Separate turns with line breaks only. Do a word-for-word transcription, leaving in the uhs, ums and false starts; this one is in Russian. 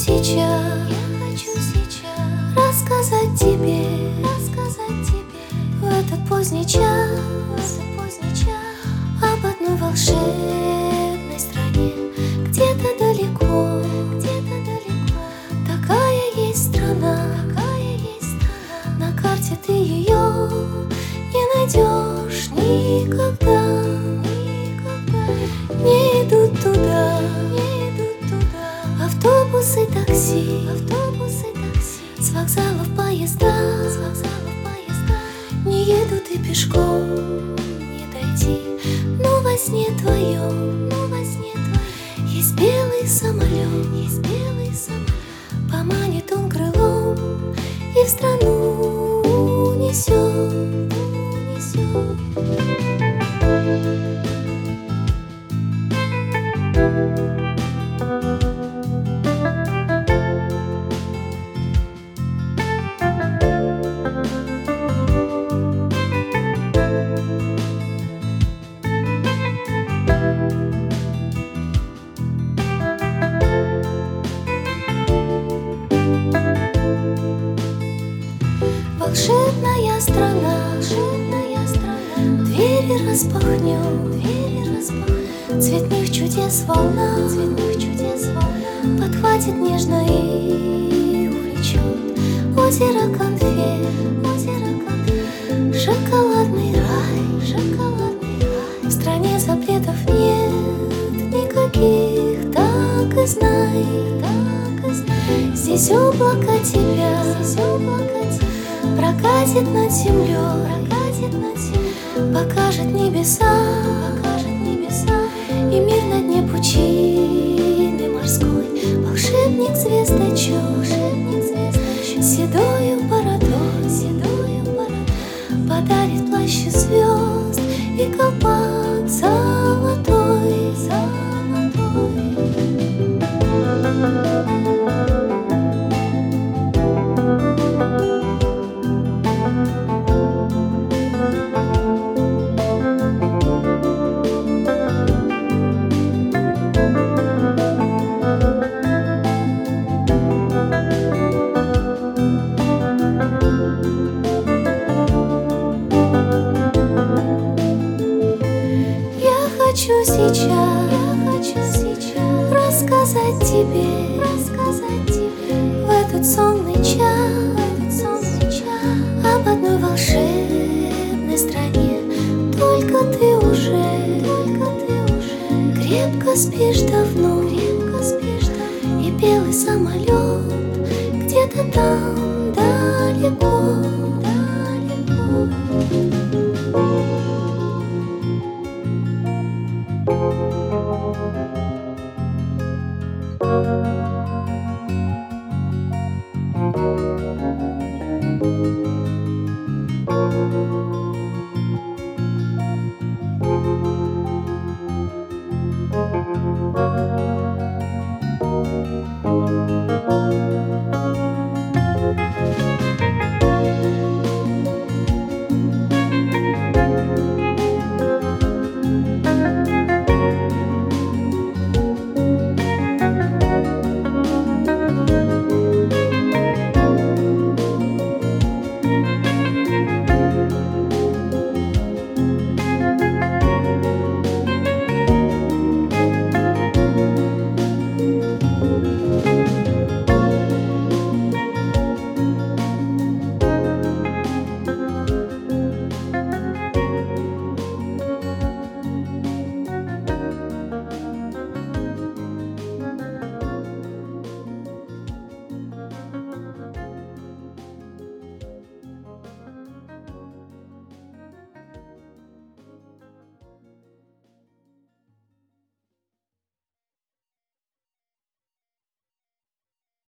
сейчас, я хочу сейчас рассказать тебе, рассказать тебе в этот поздний час, в этот поздний час об одной волшебной стране, где-то далеко, где-то далеко. Такая есть страна, такая есть страна. На карте ты ее не найдешь никогда, никогда. Не идут туда, не идут туда автобусы, такси, автобусы, такси. С вокзалов поезда, с вокзалов поезда. Не едут и пешком не дойти. Но во сне твоем, но во сне твоем есть белый самолет, есть белый самолет. Поманит он крылом и в страну унесет, унесет. Волшебная страна, волшебная страна. Двери распахнем, двери распахнем. Цветных чудес волна, цветных чудес волна. Подхватит нежно и увлечет. Озеро конфет, озеро конфет. Шоколадный рай, шоколадный рай. В стране запретов нет никаких, так и знай, так и знай. Здесь облако тебя, здесь облако тебя прокатит над землей, прокатит над землей, покажет небеса, покажет небеса, и мир на дне пучины морской. Волшебник звездочет, волшебник звездочет, седою бородой, седою бородой, подарит плащ из звезд и колпак золотой, золотой. Хочу сейчас, я хочу сейчас рассказать тебе, рассказать тебе в этот сонный час, в этот сонный час об одной волшебной стране. Только ты уже, только ты уже крепко спишь давно, крепко спишь давно. И белый самолет где-то там далеко.